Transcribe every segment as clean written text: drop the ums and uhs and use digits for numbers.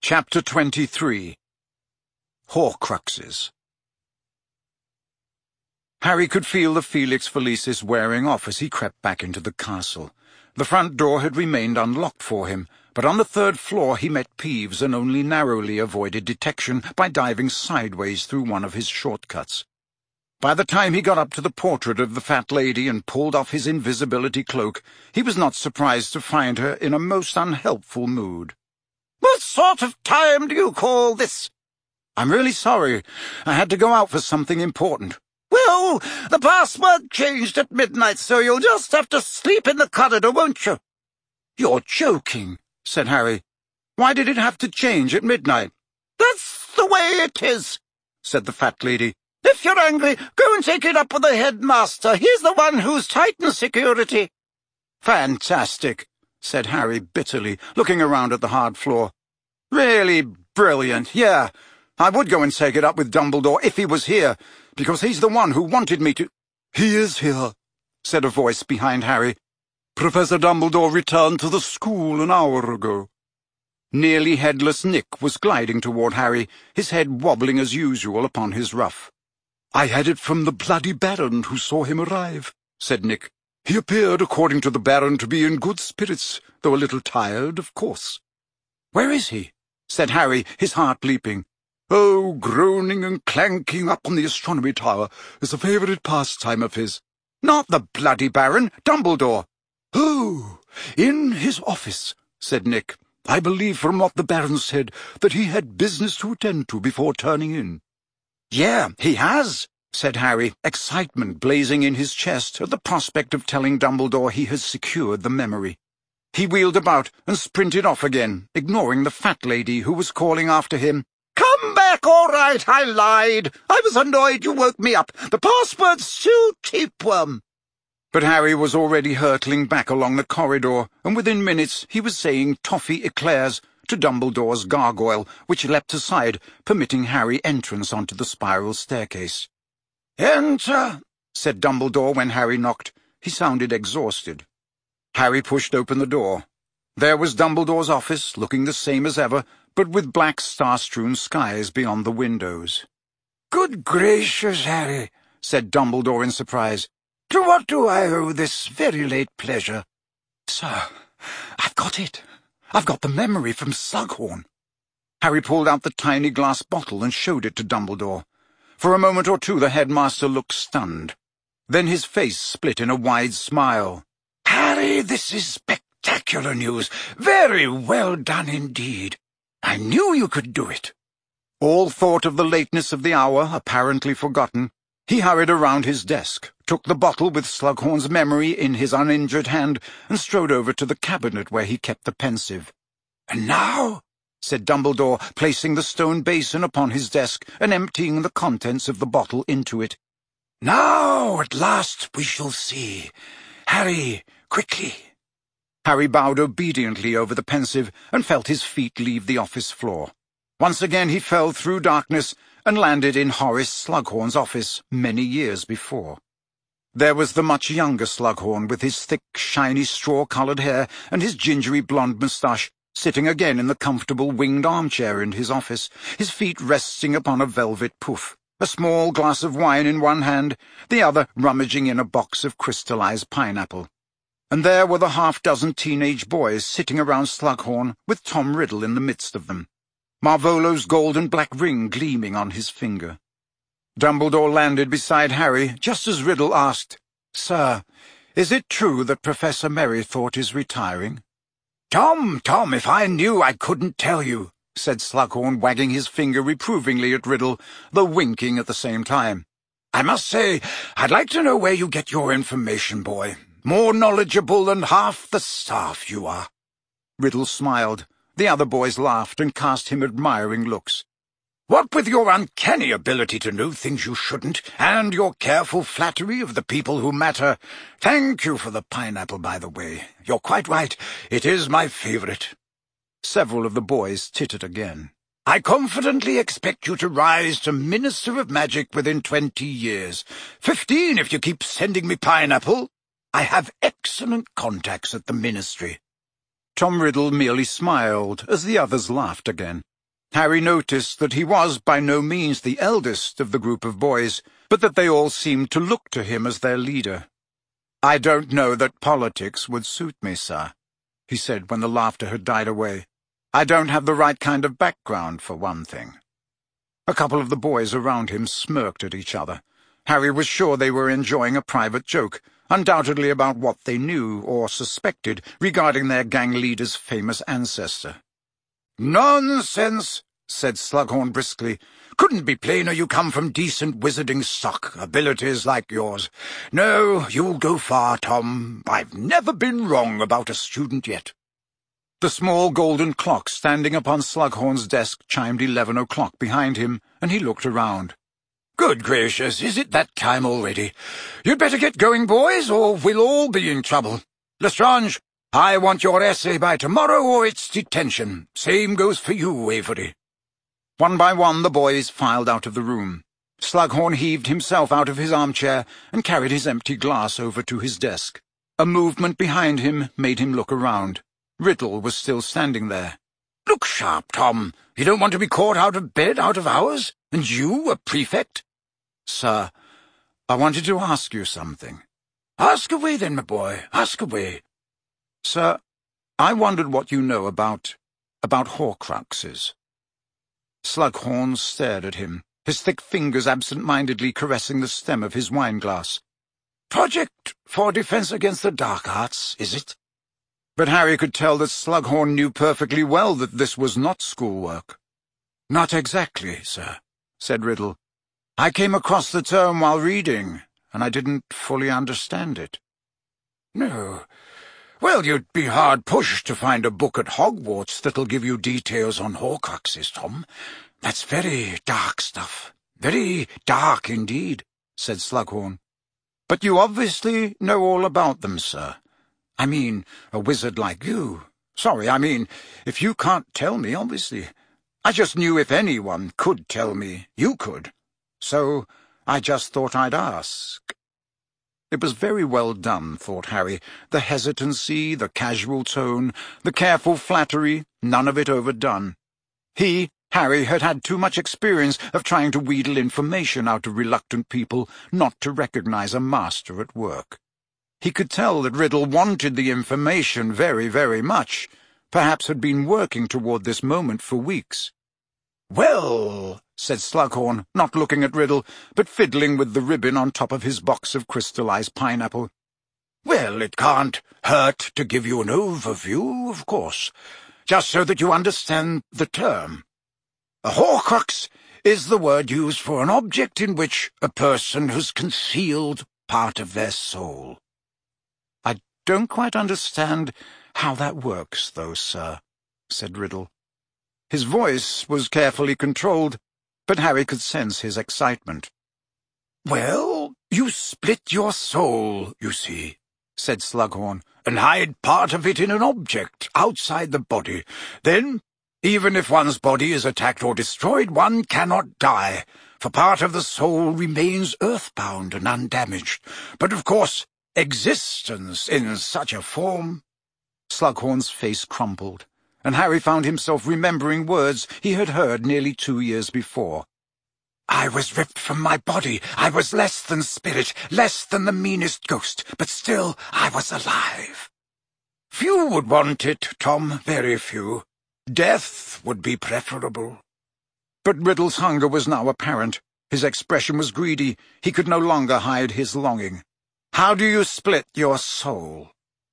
Chapter 23. Horcruxes. Harry could feel the Felix Felicis wearing off as he crept back into the castle. The front door had remained unlocked for him, but on the third floor he met Peeves and only narrowly avoided detection by diving sideways through one of his shortcuts. By the time he got up to the portrait of the fat lady and pulled off his invisibility cloak, he was not surprised to find her in a most unhelpful mood. "What sort of time do you call this?" "I'm really sorry. I had to go out for something important." "Well, the password changed at midnight, so you'll just have to sleep in the corridor, won't you?" "You're joking," said Harry. "Why did it have to change at midnight?" "That's the way it is," said the fat lady. "If you're angry, go and take it up with the headmaster. He's the one who's tightened security." "Fantastic," said Harry bitterly, looking around at the hard floor. "Really brilliant, yeah. I would go and take it up with Dumbledore if he was here, because he's the one who wanted me to—" "He is here," said a voice behind Harry. "Professor Dumbledore returned to the school an hour ago." Nearly headless Nick was gliding toward Harry, his head wobbling as usual upon his ruff. "I had it from the bloody Baron who saw him arrive," said Nick. "He appeared, according to the Baron, to be in good spirits, though a little tired, of course." "Where is he?" said Harry, his heart leaping. "Oh, groaning and clanking up on the astronomy tower is a favourite pastime of his." "Not the bloody Baron, Dumbledore." "Oh, in his office," said Nick. "I believe from what the Baron said that he had business to attend to before turning in." "Yeah, he has," said Harry, excitement blazing in his chest at the prospect of telling Dumbledore he had secured the memory. He wheeled about and sprinted off again, ignoring the fat lady who was calling after him. "Come back, all right, I lied. I was annoyed you woke me up. The password's still tapeworm." But Harry was already hurtling back along the corridor, and within minutes he was saying toffee eclairs to Dumbledore's gargoyle, which leapt aside, permitting Harry entrance onto the spiral staircase. "Enter," said Dumbledore when Harry knocked. He sounded exhausted. Harry pushed open the door. There was Dumbledore's office, looking the same as ever, but with black star-strewn skies beyond the windows. "Good gracious, Harry," said Dumbledore in surprise. "To what do I owe this very late pleasure?" "Sir, I've got it. I've got the memory from Slughorn." Harry pulled out the tiny glass bottle and showed it to Dumbledore. For a moment or two the headmaster looked stunned. Then his face split in a wide smile. "Harry, this is spectacular news. Very well done indeed. I knew you could do it." All thought of the lateness of the hour apparently forgotten, he hurried around his desk, took the bottle with Slughorn's memory in his uninjured hand, and strode over to the cabinet where he kept the pensieve. "And now," said Dumbledore, placing the stone basin upon his desk and emptying the contents of the bottle into it. "Now, at last, we shall see. Harry, quickly." Harry bowed obediently over the pensieve and felt his feet leave the office floor. Once again he fell through darkness and landed in Horace Slughorn's office many years before. There was the much younger Slughorn, with his thick, shiny, straw-coloured hair and his gingery blonde moustache, sitting again in the comfortable winged armchair in his office, his feet resting upon a velvet poof, a small glass of wine in one hand, the other rummaging in a box of crystallized pineapple. And there were the half-dozen teenage boys sitting around Slughorn, with Tom Riddle in the midst of them, Marvolo's gold and black ring gleaming on his finger. Dumbledore landed beside Harry just as Riddle asked, "Sir, is it true that Professor Merrythought is retiring?" Tom, if I knew I couldn't tell you," said Slughorn, wagging his finger reprovingly at Riddle, though winking at the same time. "I must say, I'd like to know where you get your information, boy. More knowledgeable than half the staff you are." Riddle smiled. The other boys laughed and cast him admiring looks. "What with your uncanny ability to know things you shouldn't, and your careful flattery of the people who matter. Thank you for the pineapple, by the way. You're quite right. It is my favourite." Several of the boys tittered again. "I confidently expect you to rise to Minister of Magic within 20 years. 15 if you keep sending me pineapple. I have excellent contacts at the Ministry." Tom Riddle merely smiled as the others laughed again. Harry noticed that he was by no means the eldest of the group of boys, but that they all seemed to look to him as their leader. "I don't know that politics would suit me, sir," he said when the laughter had died away. "I don't have the right kind of background, for one thing." A couple of the boys around him smirked at each other. Harry was sure they were enjoying a private joke, undoubtedly about what they knew or suspected regarding their gang leader's famous ancestor. "Nonsense," said Slughorn briskly. "Couldn't be plainer you come from decent wizarding stock, abilities like yours. No, you'll go far, Tom. I've never been wrong about a student yet." The small golden clock standing upon Slughorn's desk chimed 11 o'clock behind him, and he looked around. "Good gracious, is it that time already? You'd better get going, boys, or we'll all be in trouble. Lestrange, I want your essay by tomorrow or it's detention. Same goes for you, Avery." One by one the boys filed out of the room. Slughorn heaved himself out of his armchair and carried his empty glass over to his desk. A movement behind him made him look around. Riddle was still standing there. "Look sharp, Tom. You don't want to be caught out of bed out of hours? And you, a prefect?" "Sir, I wanted to ask you something." "Ask away then, my boy, ask away." "Sir, I wondered what you know about Horcruxes." Slughorn stared at him, his thick fingers absent-mindedly caressing the stem of his wine-glass. "Project for defense against the dark arts, is it?" But Harry could tell that Slughorn knew perfectly well that this was not schoolwork. "Not exactly, sir," said Riddle. "I came across the term while reading, and I didn't fully understand it." "No. Well, you'd be hard-pushed to find a book at Hogwarts that'll give you details on Horcruxes, Tom. That's very dark stuff. Very dark indeed," said Slughorn. "But you obviously know all about them, sir. I mean, a wizard like you. Sorry, I mean, if you can't tell me, obviously. I just knew if anyone could tell me, you could. So I just thought I'd ask." It was very well done, thought Harry. The hesitancy, the casual tone, the careful flattery, none of it overdone. Harry, had had too much experience of trying to wheedle information out of reluctant people not to recognize a master at work. He could tell that Riddle wanted the information very, very much, perhaps had been working toward this moment for weeks. "Well," said Slughorn, not looking at Riddle, but fiddling with the ribbon on top of his box of crystallized pineapple. "Well, it can't hurt to give you an overview, of course, just so that you understand the term. A Horcrux is the word used for an object in which a person has concealed part of their soul." "I don't quite understand how that works, though, sir," said Riddle. His voice was carefully controlled, but Harry could sense his excitement. "Well, you split your soul, you see," said Slughorn, "and hide part of it in an object outside the body. Then, even if one's body is attacked or destroyed, one cannot die, for part of the soul remains earthbound and undamaged. But, of course, existence in such a form—" Slughorn's face crumpled, and Harry found himself remembering words he had heard nearly 2 years before. "I was ripped from my body. I was less than spirit, less than the meanest ghost, but still I was alive. Few would want it, Tom, very few. Death would be preferable." But Riddle's hunger was now apparent. His expression was greedy. He could no longer hide his longing. "How do you split your soul?"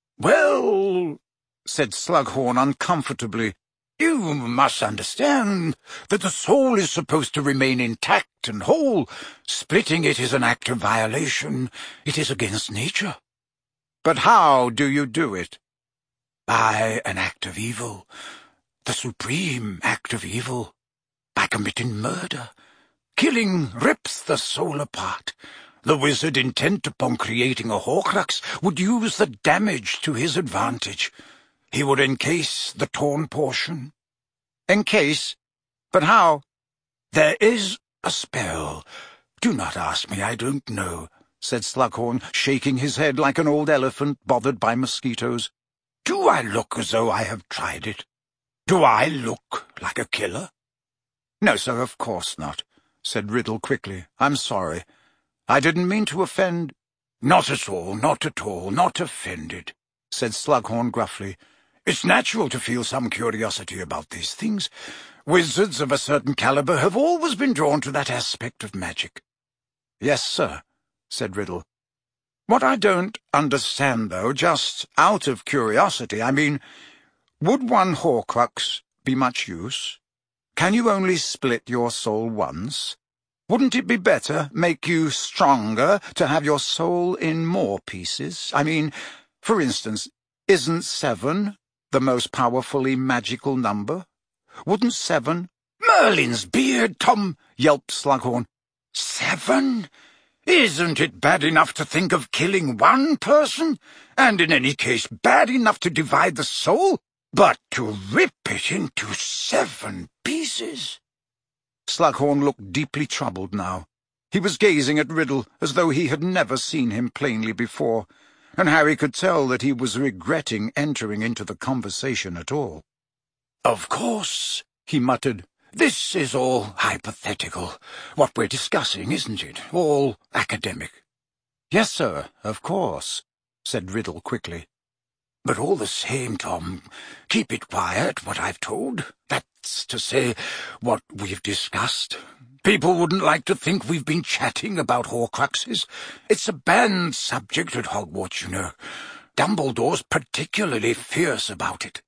"Well," said Slughorn uncomfortably, "you must understand that the soul is supposed to remain intact and whole. Splitting it is an act of violation. It is against nature." "But how do you do it?" "By an act of evil. The supreme act of evil. By committing murder. Killing rips the soul apart. The wizard, intent upon creating a Horcrux, would use the damage to his advantage. He would encase the torn portion." "Encase? But how?" "There is a spell. Do not ask me, I don't know," said Slughorn, shaking his head like an old elephant bothered by mosquitoes. "Do I look as though I have tried it? Do I look like a killer?" "No, sir, of course not," said Riddle quickly. "I'm sorry. I didn't mean to offend—" "Not at all, not at all, not offended," said Slughorn gruffly. "It's natural to feel some curiosity about these things. Wizards of a certain caliber have always been drawn to that aspect of magic." "Yes, sir," said Riddle. "What I don't understand, though, just out of curiosity, I mean, would one Horcrux be much use? Can you only split your soul once? Wouldn't it be better, make you stronger, to have your soul in more pieces? I mean, for instance, isn't 7 the most powerfully magical number? Wouldn't 7— "Merlin's beard, Tom!" yelped Slughorn. "7? Isn't it bad enough to think of killing one person? And in any case bad enough to divide the soul? But to rip it into 7 pieces?" Slughorn looked deeply troubled now. He was gazing at Riddle as though he had never seen him plainly before, and Harry could tell that he was regretting entering into the conversation at all. "Of course," he muttered. "This is all hypothetical. What we're discussing, isn't it? All academic." "Yes, sir, of course," said Riddle quickly. "But all the same, Tom, keep it quiet, what I've told. That's to say, what we've discussed. People wouldn't like to think we've been chatting about Horcruxes. It's a banned subject at Hogwarts, you know. Dumbledore's particularly fierce about it."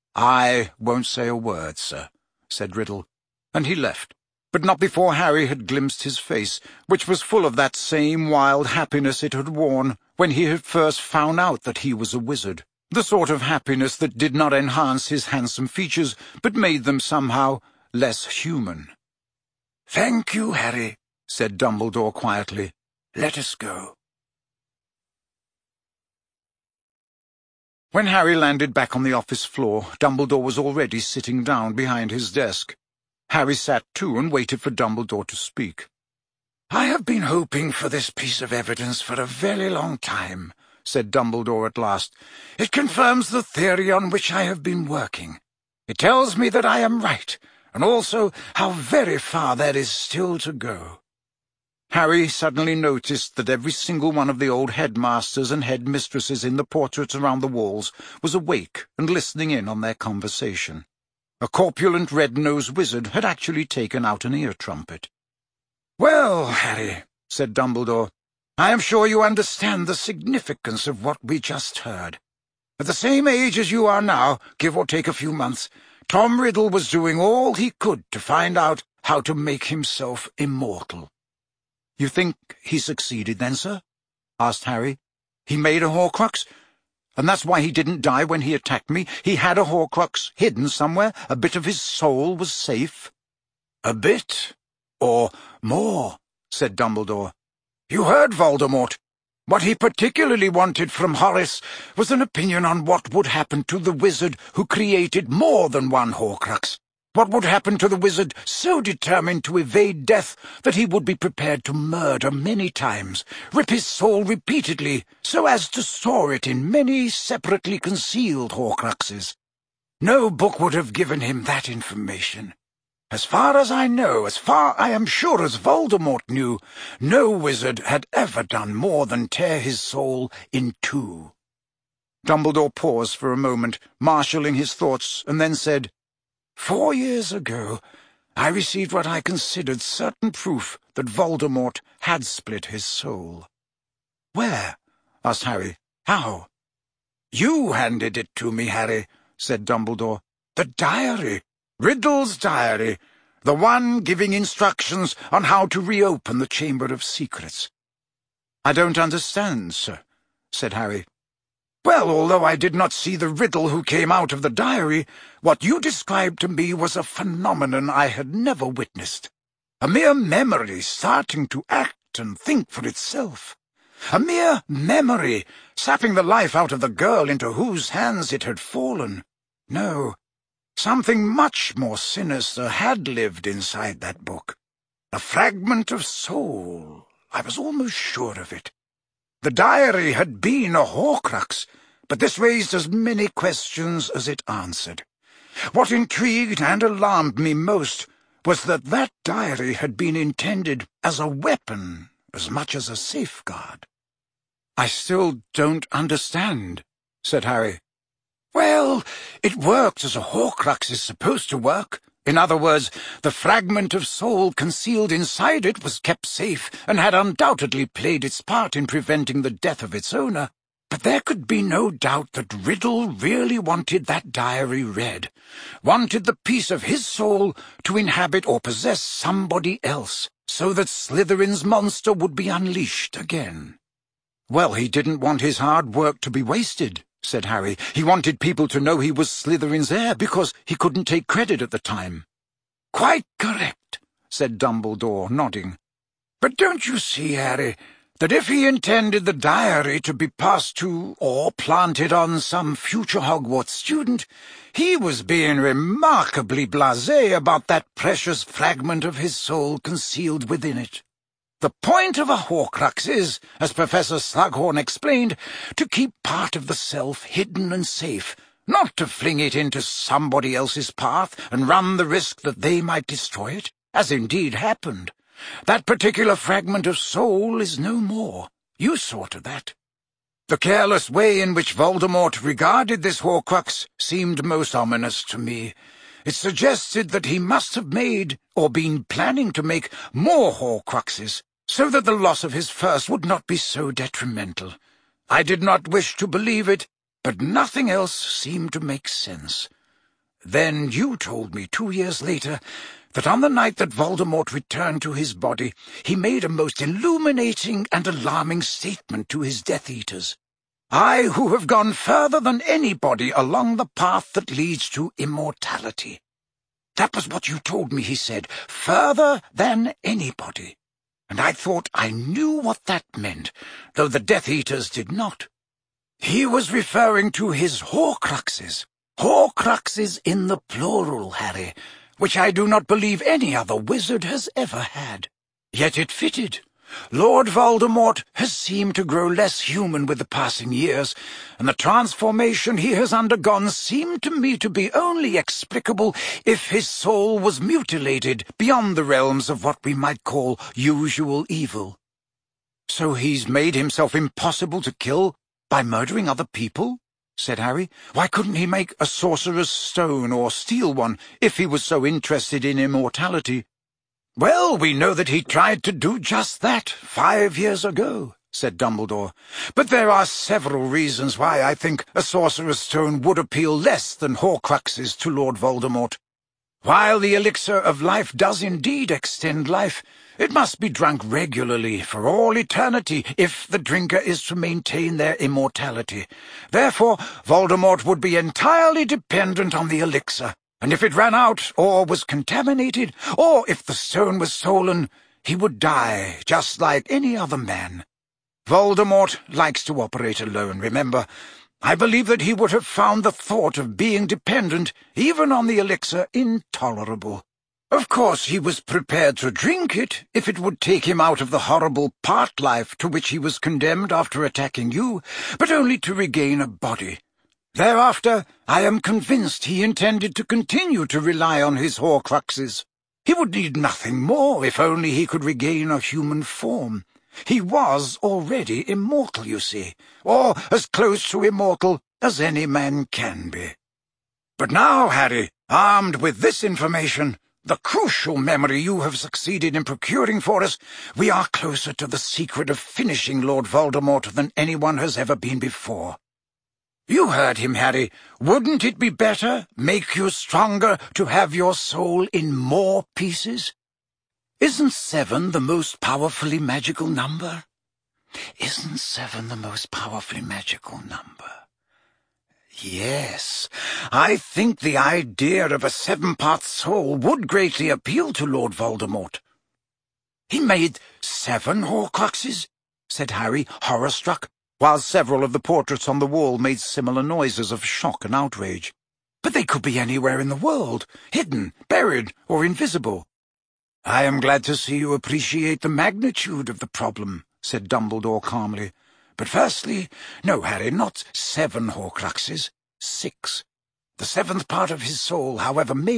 "I won't say a word, sir," said Riddle, and he left, but not before Harry had glimpsed his face, which was full of that same wild happiness it had worn when he had first found out that he was a wizard. The sort of happiness that did not enhance his handsome features, but made them somehow less human. "Thank you, Harry," said Dumbledore quietly. "Let us go." When Harry landed back on the office floor, Dumbledore was already sitting down behind his desk. Harry sat too and waited for Dumbledore to speak. "I have been hoping for this piece of evidence for a very long time," said Dumbledore at last. "It confirms the theory on which I have been working. It tells me that I am right, and also how very far there is still to go." Harry suddenly noticed that every single one of the old headmasters and headmistresses in the portraits around the walls was awake and listening in on their conversation. A corpulent red-nosed wizard had actually taken out an ear-trumpet. "Well, Harry," said Dumbledore, "I am sure you understand the significance of what we just heard. At the same age as you are now, give or take a few months, Tom Riddle was doing all he could to find out how to make himself immortal." "You think he succeeded then, sir?" asked Harry. "He made a Horcrux? And that's why he didn't die when he attacked me? He had a Horcrux hidden somewhere? A bit of his soul was safe?" "A bit, or more," said Dumbledore. "You heard Voldemort. What he particularly wanted from Horace was an opinion on what would happen to the wizard who created more than one Horcrux. What would happen to the wizard so determined to evade death that he would be prepared to murder many times, rip his soul repeatedly, so as to store it in many separately concealed Horcruxes. No book would have given him that information. As far as I know, as far, I am sure, as Voldemort knew, no wizard had ever done more than tear his soul in 2. Dumbledore paused for a moment, marshalling his thoughts, and then said, 4 years ago, I received what I considered certain proof that Voldemort had split his soul." "Where?" asked Harry. "How?" "You handed it to me, Harry," said Dumbledore. "The diary. Riddle's diary. The one giving instructions on how to reopen the Chamber of Secrets." "I don't understand, sir," said Harry. "Well, although I did not see the riddle who came out of the diary, what you described to me was a phenomenon I had never witnessed. A mere memory starting to act and think for itself. A mere memory, sapping the life out of the girl into whose hands it had fallen. No, something much more sinister had lived inside that book. A fragment of soul. I was almost sure of it. The diary had been a Horcrux, but this raised as many questions as it answered. What intrigued and alarmed me most was that that diary had been intended as a weapon as much as a safeguard. "I still don't understand," said Harry. Well, it worked as a Horcrux is supposed to work. In other words, the fragment of soul concealed inside it was kept safe and had undoubtedly played its part in preventing the death of its owner. But there could be no doubt that Riddle really wanted that diary read, wanted the piece of his soul to inhabit or possess somebody else, so that Slytherin's monster would be unleashed again. "Well, he didn't want his hard work to be wasted," said Harry. "He wanted people to know he was Slytherin's heir because he couldn't take credit at the time." "Quite correct," said Dumbledore, nodding. "But don't you see, Harry, that if he intended the diary to be passed to or planted on some future Hogwarts student, he was being remarkably blasé about that precious fragment of his soul concealed within it. The point of a Horcrux is, as Professor Slughorn explained, to keep part of the self hidden and safe, not to fling it into somebody else's path and run the risk that they might destroy it, as indeed happened. That particular fragment of soul is no more. You saw to that. The careless way in which Voldemort regarded this Horcrux seemed most ominous to me. It suggested that he must have made, or been planning to make, more Horcruxes, so that the loss of his first would not be so detrimental. I did not wish to believe it, but nothing else seemed to make sense. Then you told me 2 years later that on the night that Voldemort returned to his body, he made a most illuminating and alarming statement to his Death Eaters. I, who have gone further than anybody along the path that leads to immortality. That was what you told me, he said, further than anybody. And I thought I knew what that meant, though the Death Eaters did not. He was referring to his Horcruxes. Horcruxes in the plural, Harry, which I do not believe any other wizard has ever had. Yet it fitted. Lord Voldemort has seemed to grow less human with the passing years, and the transformation he has undergone seemed to me to be only explicable if his soul was mutilated beyond the realms of what we might call usual evil. "So he's made himself impossible to kill by murdering other people?" said Harry. "Why couldn't he make a sorcerer's stone or steal one if he was so interested in immortality?" "Well, we know that he tried to do just that 5 years ago," said Dumbledore. "But there are several reasons why I think a sorcerer's stone would appeal less than Horcruxes to Lord Voldemort. While the elixir of life does indeed extend life, it must be drunk regularly for all eternity if the drinker is to maintain their immortality. Therefore, Voldemort would be entirely dependent on the elixir, and if it ran out or was contaminated, or if the stone was stolen, he would die just like any other man. Voldemort likes to operate alone, remember. I believe that he would have found the thought of being dependent, even on the elixir, intolerable. Of course, he was prepared to drink it if it would take him out of the horrible part life to which he was condemned after attacking you, but only to regain a body. Thereafter, I am convinced he intended to continue to rely on his Horcruxes. He would need nothing more if only he could regain a human form. He was already immortal, you see, or as close to immortal as any man can be. But now, Harry, armed with this information, the crucial memory you have succeeded in procuring for us, we are closer to the secret of finishing Lord Voldemort than anyone has ever been before. You heard him, Harry. Wouldn't it be better, make you stronger, to have your soul in more pieces? Isn't 7 the most powerfully magical number? Isn't 7 the most powerfully magical number? Yes, I think the idea of a 7-part soul would greatly appeal to Lord Voldemort. He made 7 Horcruxes, said Harry, horror-struck, while several of the portraits on the wall made similar noises of shock and outrage. But they could be anywhere in the world, hidden, buried, or invisible. I am glad to see you appreciate the magnitude of the problem, said Dumbledore calmly. But firstly, no, Harry, not 7 Horcruxes, 6. The 7th part of his soul, however maimed,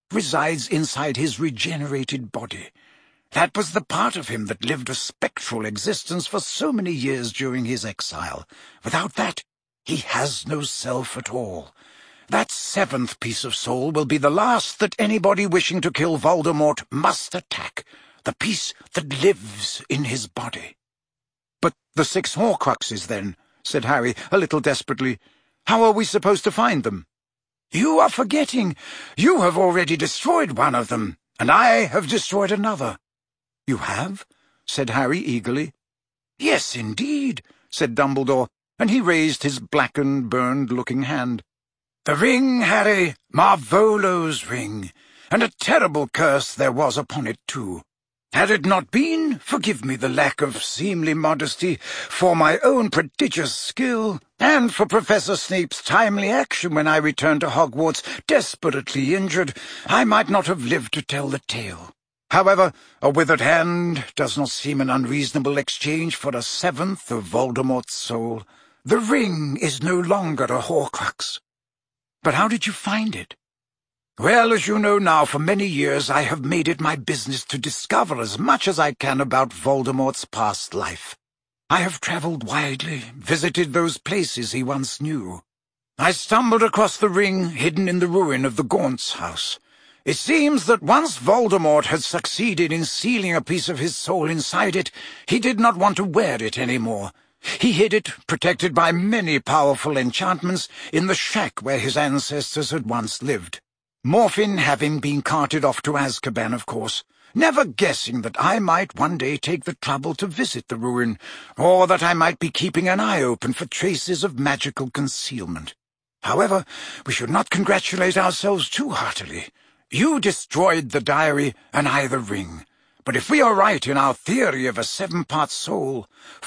resides inside his regenerated body. That was the part of him that lived a spectral existence for so many years during his exile. Without that, he has no self at all. That seventh piece of soul will be the last that anybody wishing to kill Voldemort must attack, the piece that lives in his body. "But the 6 Horcruxes, then," said Harry, a little desperately. "How are we supposed to find them?" "You are forgetting. You have already destroyed one of them, and I have destroyed another." "You have?" said Harry eagerly. "Yes, indeed," said Dumbledore, and he raised his blackened, burned-looking hand. "The ring, Harry, Marvolo's ring, and a terrible curse there was upon it, too. Had it not been, forgive me the lack of seemly modesty, for my own prodigious skill, and for Professor Snape's timely action when I returned to Hogwarts desperately injured, I might not have lived to tell the tale. However, a withered hand does not seem an unreasonable exchange for a 7th of Voldemort's soul. The ring is no longer a Horcrux." "But how did you find it?" "Well, as you know now, for many years I have made it my business to discover as much as I can about Voldemort's past life. I have travelled widely, visited those places he once knew. I stumbled across the ring hidden in the ruin of the Gaunts house. It seems that once Voldemort had succeeded in sealing a piece of his soul inside it, he did not want to wear it any more. He hid it, protected by many powerful enchantments, in the shack where his ancestors had once lived. Morphin having been carted off to Azkaban, of course, never guessing that I might one day take the trouble to visit the ruin, or that I might be keeping an eye open for traces of magical concealment. However, we should not congratulate ourselves too heartily. You destroyed the diary, and I the ring. But if we are right in our theory of a 7-part soul,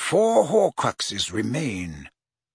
4 Horcruxes remain."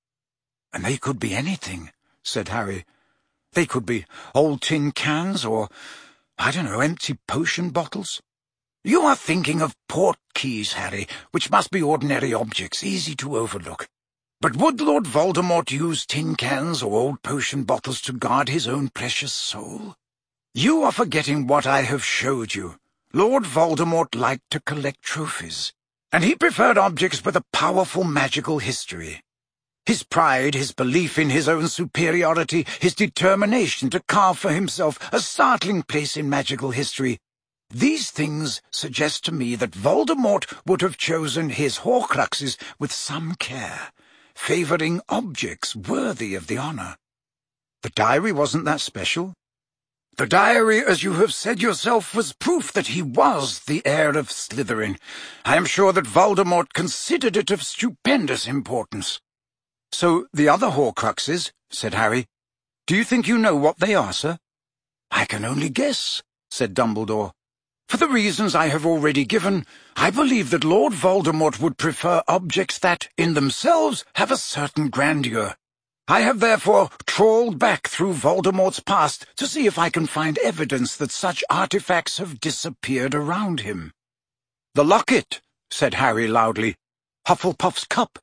"And they could be anything," said Harry. "They could be old tin cans or, I don't know, empty potion bottles." "You are thinking of portkeys, Harry, which must be ordinary objects, easy to overlook. But would Lord Voldemort use tin cans or old potion bottles to guard his own precious soul? You are forgetting what I have showed you. Lord Voldemort liked to collect trophies, and he preferred objects with a powerful magical history. His pride, his belief in his own superiority, his determination to carve for himself a startling place in magical history, these things suggest to me that Voldemort would have chosen his Horcruxes with some care, favouring objects worthy of the honour." "The diary wasn't that special?" "The diary, as you have said yourself, was proof that he was the heir of Slytherin. I am sure that Voldemort considered it of stupendous importance." "So the other Horcruxes," said Harry, "do you think you know what they are, sir?" "I can only guess," said Dumbledore. "For the reasons I have already given, I believe that Lord Voldemort would prefer objects that, in themselves, have a certain grandeur. I have therefore trawled back through Voldemort's past to see if I can find evidence that such artifacts have disappeared around him." "The locket," said Harry loudly. "Hufflepuff's cup."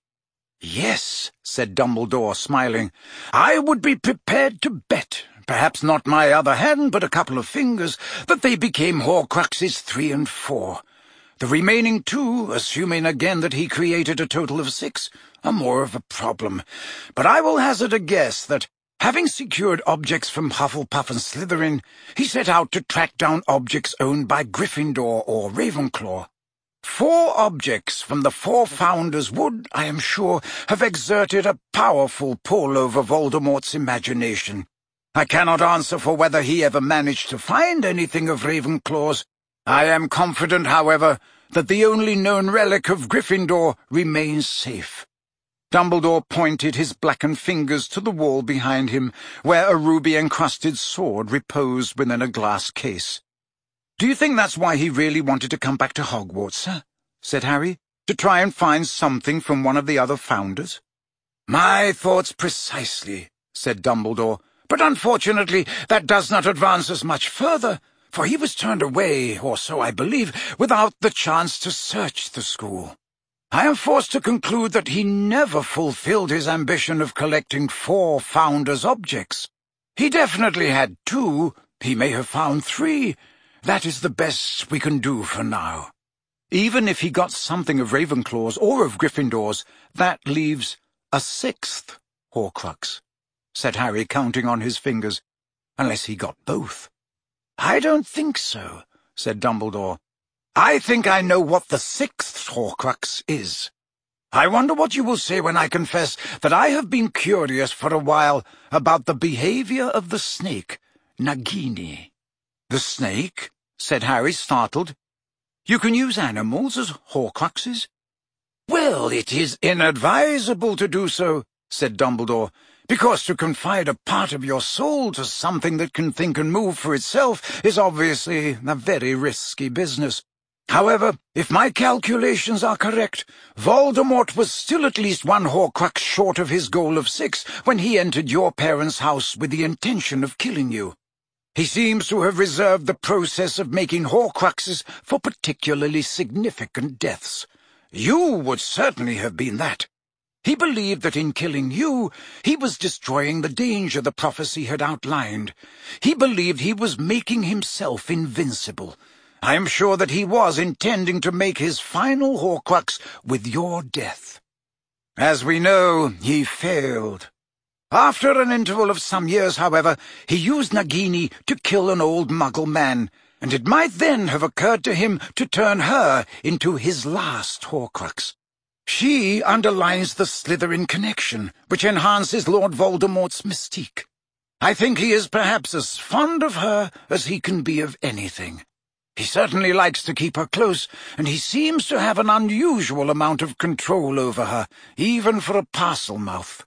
"Yes," said Dumbledore, smiling. "I would be prepared to bet, perhaps not my other hand, but a couple of fingers, that they became Horcruxes 3 and 4. The remaining 2, assuming again that he created a total of 6, are more of a problem. But I will hazard a guess that, having secured objects from Hufflepuff and Slytherin, he set out to track down objects owned by Gryffindor or Ravenclaw. 4 objects from the 4 founders would, I am sure, have exerted a powerful pull over Voldemort's imagination. I cannot answer for whether he ever managed to find anything of Ravenclaw's. I am confident, however, that the only known relic of Gryffindor remains safe." Dumbledore pointed his blackened fingers to the wall behind him, where a ruby-encrusted sword reposed within a glass case. "Do you think that's why he really wanted to come back to Hogwarts, sir?" said Harry. "To try and find something from one of the other founders?" "My thoughts precisely," said Dumbledore. "But unfortunately that does not advance us much further, for he was turned away, or so I believe, without the chance to search the school. I am forced to conclude that he never fulfilled his ambition of collecting 4 founders' objects. He definitely had 2, He may have found 3. That is the best we can do for now. Even if he got something of Ravenclaw's or of Gryffindor's, that leaves a 6th Horcrux, said Harry, counting on his fingers, unless he got both. I don't think so, said Dumbledore. I think I know what the 6th Horcrux is. I wonder what you will say when I confess that I have been curious for a while about the behavior of the snake, Nagini. The snake? Said Harry, startled. You can use animals as Horcruxes? Well, it is inadvisable to do so, said Dumbledore, because to confide a part of your soul to something that can think and move for itself is obviously a very risky business. However, if my calculations are correct, Voldemort was still at least 1 Horcrux short of his goal of 6 when he entered your parents' house with the intention of killing you. He seems to have reserved the process of making Horcruxes for particularly significant deaths. You would certainly have been that. He believed that in killing you, he was destroying the danger the prophecy had outlined. He believed he was making himself invincible. I am sure that he was intending to make his final Horcrux with your death. As we know, he failed. After an interval of some years, however, he used Nagini to kill an old Muggle man, and it might then have occurred to him to turn her into his last Horcrux. She underlines the Slytherin connection, which enhances Lord Voldemort's mystique. I think he is perhaps as fond of her as he can be of anything. He certainly likes to keep her close, and he seems to have an unusual amount of control over her, even for a Parselmouth.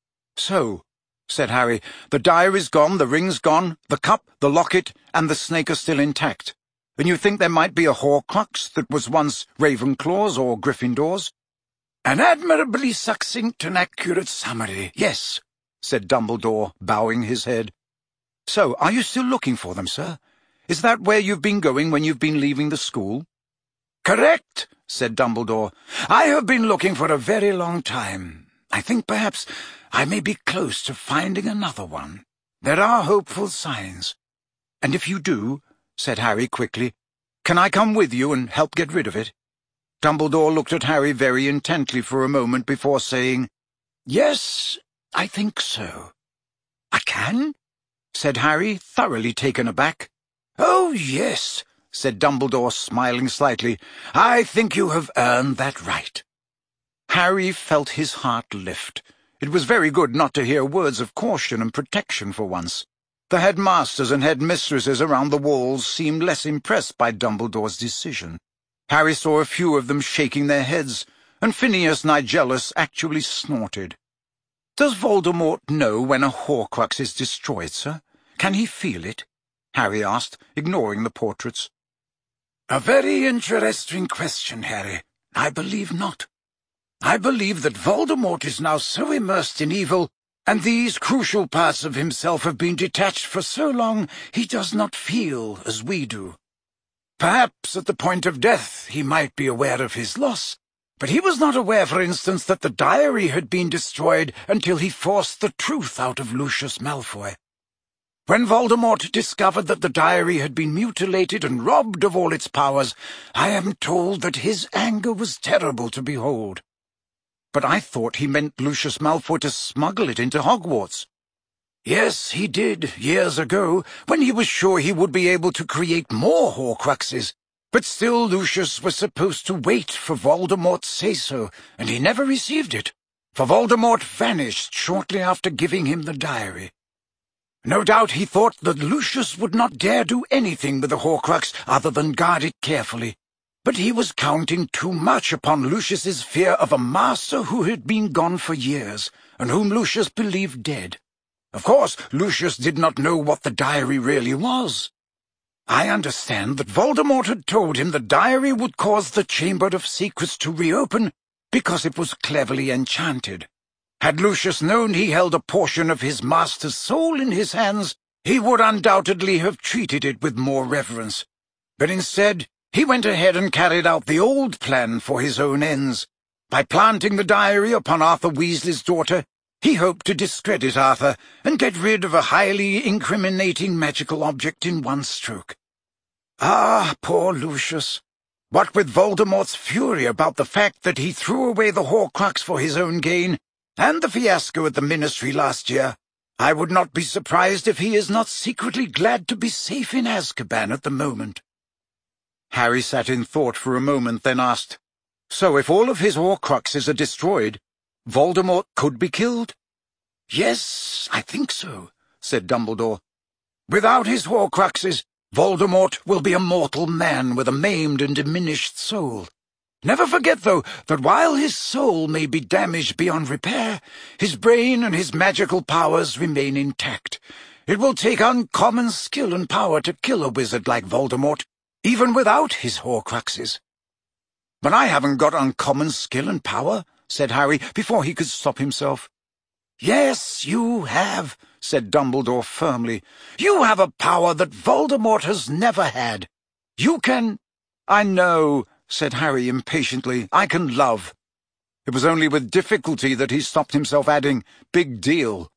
So, said Harry, the diary's gone, the ring's gone, the cup, the locket, and the snake are still intact. And you think there might be a Horcrux that was once Ravenclaw's or Gryffindor's? An admirably succinct and accurate summary, yes, said Dumbledore, bowing his head. So, are you still looking for them, sir? Is that where you've been going when you've been leaving the school? Correct, said Dumbledore. I have been looking for a very long time. I think perhaps I may be close to finding another one. There are hopeful signs. And if you do, said Harry quickly, can I come with you and help get rid of it? Dumbledore looked at Harry very intently for a moment before saying, Yes, I think so. I can? Said Harry, thoroughly taken aback. Oh, yes, said Dumbledore, smiling slightly. I think you have earned that right. Harry felt his heart lift. It was very good not to hear words of caution and protection for once. The headmasters and headmistresses around the walls seemed less impressed by Dumbledore's decision. Harry saw a few of them shaking their heads, and Phineas Nigellus actually snorted. Does Voldemort know when a Horcrux is destroyed, sir? Can he feel it? Harry asked, ignoring the portraits. A very interesting question, Harry. I believe not. I believe that Voldemort is now so immersed in evil, and these crucial parts of himself have been detached for so long he does not feel as we do. Perhaps at the point of death he might be aware of his loss, but he was not aware, for instance, that the diary had been destroyed until he forced the truth out of Lucius Malfoy. When Voldemort discovered that the diary had been mutilated and robbed of all its powers, I am told that his anger was terrible to behold. But I thought he meant Lucius Malfoy to smuggle it into Hogwarts. Yes, he did, years ago, when he was sure he would be able to create more Horcruxes. But still Lucius was supposed to wait for Voldemort's say-so, and he never received it, for Voldemort vanished shortly after giving him the diary. No doubt he thought that Lucius would not dare do anything with the Horcrux other than guard it carefully. But he was counting too much upon Lucius's fear of a master who had been gone for years, and whom Lucius believed dead. Of course, Lucius did not know what the diary really was. I understand that Voldemort had told him the diary would cause the Chamber of Secrets to reopen because it was cleverly enchanted. Had Lucius known he held a portion of his master's soul in his hands, he would undoubtedly have treated it with more reverence. But instead, he went ahead and carried out the old plan for his own ends. By planting the diary upon Arthur Weasley's daughter, He hoped to discredit Arthur and get rid of a highly incriminating magical object in one stroke. Ah, poor Lucius. What with Voldemort's fury about the fact that he threw away the Horcrux for his own gain, and the fiasco at the Ministry last year, I would not be surprised if he is not secretly glad to be safe in Azkaban at the moment. Harry sat in thought for a moment, then asked, "So if all of his Horcruxes are destroyed, Voldemort could be killed?" "Yes, I think so," said Dumbledore. "Without his Horcruxes, Voldemort will be a mortal man with a maimed and diminished soul. Never forget, though, that while his soul may be damaged beyond repair, his brain and his magical powers remain intact. It will take uncommon skill and power to kill a wizard like Voldemort, even without his Horcruxes." "But I haven't got uncommon skill and power," said Harry, before he could stop himself. "Yes, you have," said Dumbledore firmly. "You have a power that Voldemort has never had. You can—" "I know," said Harry impatiently. "I can love." It was only with difficulty that he stopped himself, adding, "Big deal."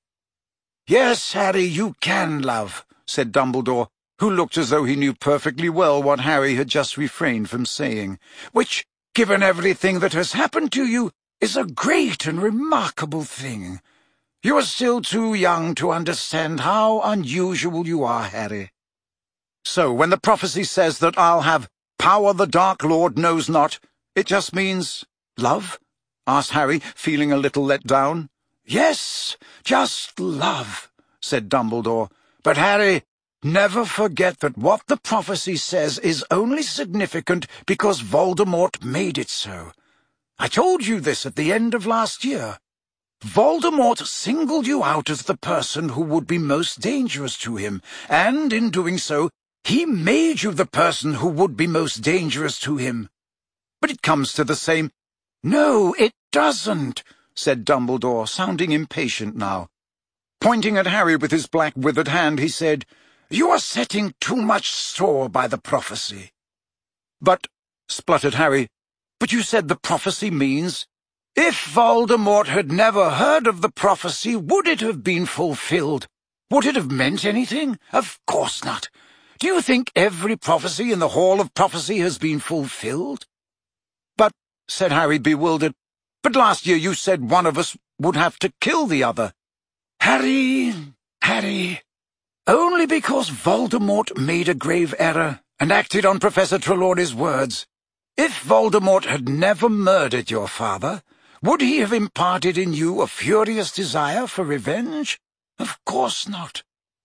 "Yes, Harry, you can love," said Dumbledore, who looked as though he knew perfectly well what Harry had just refrained from saying, "which, given everything that has happened to you, is a great and remarkable thing. You are still too young to understand how unusual you are, Harry." "So, when the prophecy says that I'll have power the Dark Lord knows not, it just means love?" asked Harry, feeling a little let down. "Yes, just love," said Dumbledore. "But, Harry, never forget that what the prophecy says is only significant because Voldemort made it so. I told you this at the end of last year. Voldemort singled you out as the person who would be most dangerous to him, and in doing so, he made you the person who would be most dangerous to him." "But it comes to the same—" "No, it doesn't," said Dumbledore, sounding impatient now. Pointing at Harry with his black withered hand, he said, "You are setting too much store by the prophecy." "But," spluttered Harry, "but you said the prophecy means—" "If Voldemort had never heard of the prophecy, would it have been fulfilled? Would it have meant anything? Of course not. Do you think every prophecy in the Hall of Prophecy has been fulfilled?" "But," said Harry, bewildered, "but last year you said one of us would have to kill the other." Harry, only because Voldemort made a grave error and acted on Professor Trelawney's words. If Voldemort had never murdered your father, would he have imparted in you a furious desire for revenge? Of course not.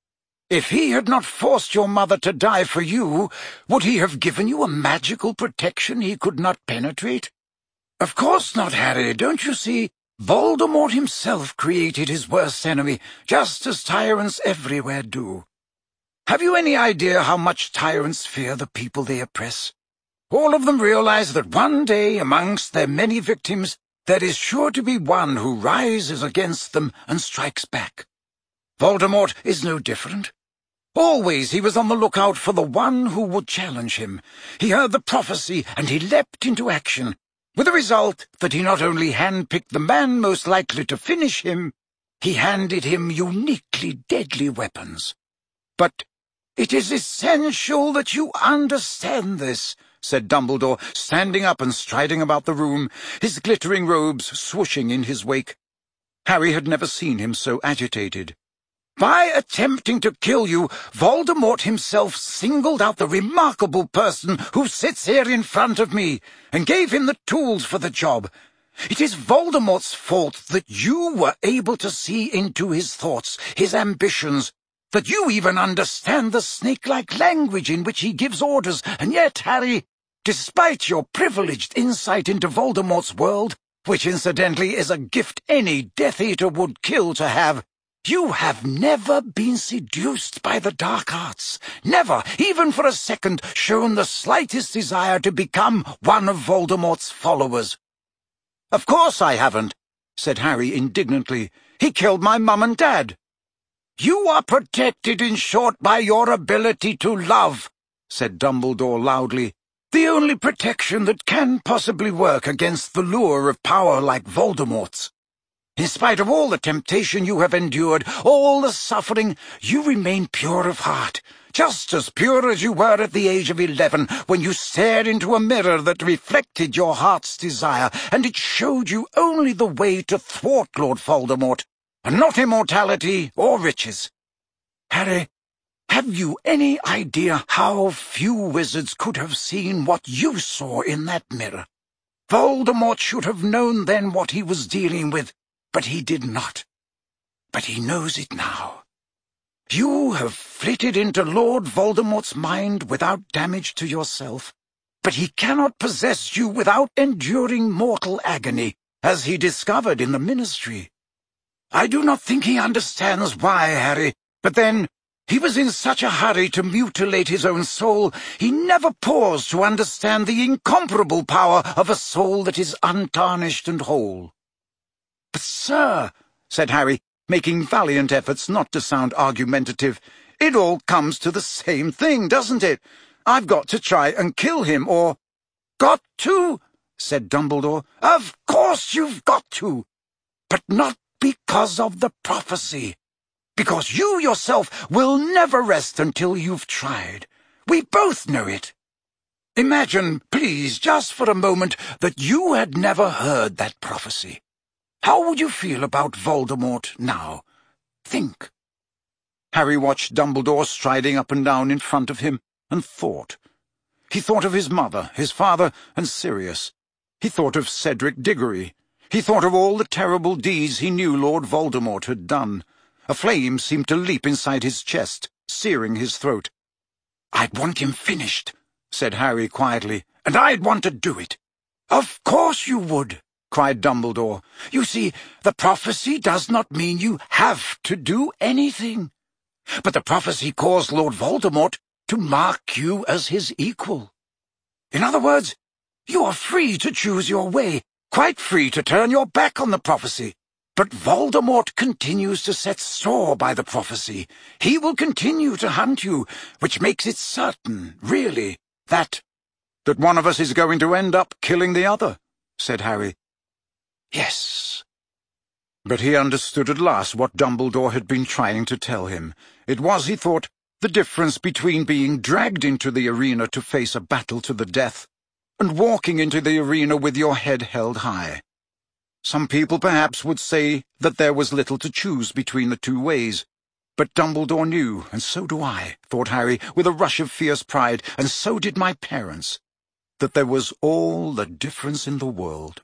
If he had not forced your mother to die for you, would he have given you a magical protection he could not penetrate? Of course not, Harry. Don't you see? Voldemort himself created his worst enemy, just as tyrants everywhere do. Have you any idea how much tyrants fear the people they oppress? All of them realize that one day, amongst their many victims, there is sure to be one who rises against them and strikes back. Voldemort is no different. Always he was on the lookout for the one who would challenge him. He heard the prophecy, and he leapt into action, with the result that he not only handpicked the man most likely to finish him, he handed him uniquely deadly weapons. But it is essential that you understand this, said Dumbledore, standing up and striding about the room, his glittering robes swooshing in his wake. Harry had never seen him so agitated. By attempting to kill you, Voldemort himself singled out the remarkable person who sits here in front of me, and gave him the tools for the job. It is Voldemort's fault that you were able to see into his thoughts, his ambitions, that you even understand the snake-like language in which he gives orders, and yet, Harry, despite your privileged insight into Voldemort's world, which incidentally is a gift any Death Eater would kill to have, you have never been seduced by the dark arts, never, even for a second, shown the slightest desire to become one of Voldemort's followers. Of course I haven't, said Harry indignantly. He killed my mum and dad. You are protected, in short, by your ability to love, said Dumbledore loudly. The only protection that can possibly work against the lure of power like Voldemort's. In spite of all the temptation you have endured, all the suffering, you remain pure of heart, just as pure as you were at the age of 11, when you stared into a mirror that reflected your heart's desire, and it showed you only the way to thwart Lord Voldemort, and not immortality or riches. Harry, have you any idea how few wizards could have seen what you saw in that mirror? Voldemort should have known then what he was dealing with, but he did not. But he knows it now. You have flitted into Lord Voldemort's mind without damage to yourself, but he cannot possess you without enduring mortal agony, as he discovered in the Ministry. I do not think he understands why, Harry, but then, he was in such a hurry to mutilate his own soul, he never paused to understand the incomparable power of a soul that is untarnished and whole. But, sir, said Harry, making valiant efforts not to sound argumentative, it all comes to the same thing, doesn't it? I've got to try and kill him, or— Got to? Said Dumbledore. Of course you've got to. But not because of the prophecy. Because you yourself will never rest until you've tried. We both know it. Imagine, please, just for a moment, that you had never heard that prophecy. How would you feel about Voldemort now? Think. Harry watched Dumbledore striding up and down in front of him, and thought. He thought of his mother, his father, and Sirius. He thought of Cedric Diggory. He thought of all the terrible deeds he knew Lord Voldemort had done. A flame seemed to leap inside his chest, searing his throat. "I'd want him finished," said Harry quietly, "and I'd want to do it." "Of course you would," cried Dumbledore. "You see, the prophecy does not mean you have to do anything. But the prophecy caused Lord Voldemort to mark you as his equal. In other words, you are free to choose your way, quite free to turn your back on the prophecy. But Voldemort continues to set store by the prophecy. He will continue to hunt you, which makes it certain, really, that one of us is going to end up killing the other," said Harry. "Yes." But he understood at last what Dumbledore had been trying to tell him. It was, he thought, the difference between being dragged into the arena to face a battle to the death and walking into the arena with your head held high. Some people perhaps would say that there was little to choose between the two ways. But Dumbledore knew, and so do I, thought Harry, with a rush of fierce pride, and so did my parents, that there was all the difference in the world.